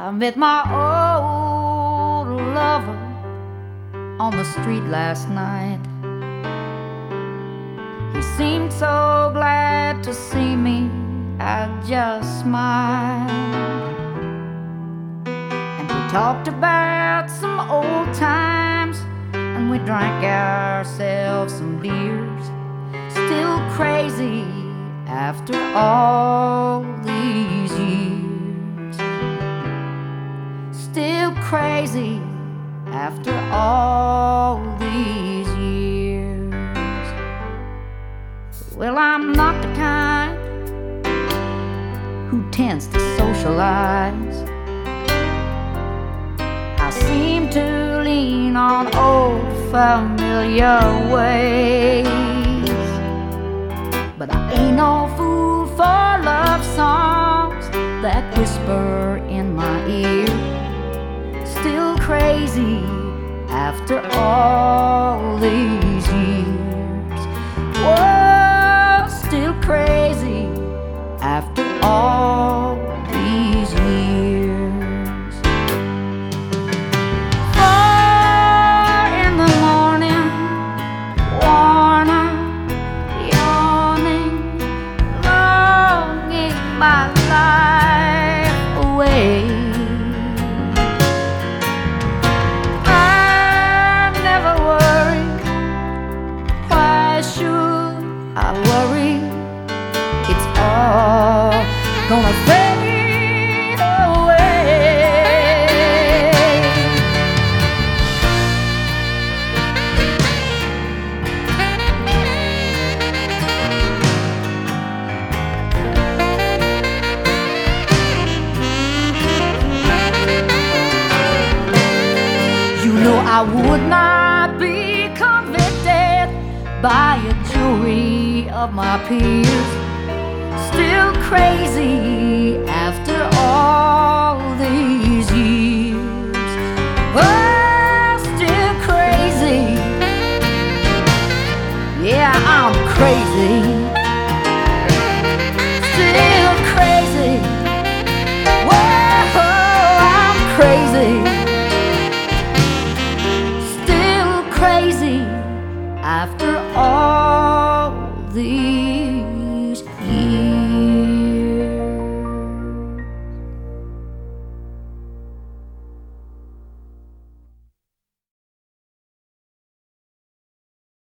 I met my old lover on the street last night. He seemed so glad to see me, I just smiled. And we talked about some old times, and we drank ourselves some beers. Still crazy after all these years. Still crazy after all these years. Well, I'm not the kind who tends to socialize. I seem to lean on old familiar ways. But I ain't no fool for love songs that whisper in my ear. Still crazy after all these years. Whoa, still crazy after all these years. 4 in the morning, worn out, yawning, longing my life away. I never worry, why should I worry? It's all gonna fade away. You know I would not be convicted by a jury of my peers. Still crazy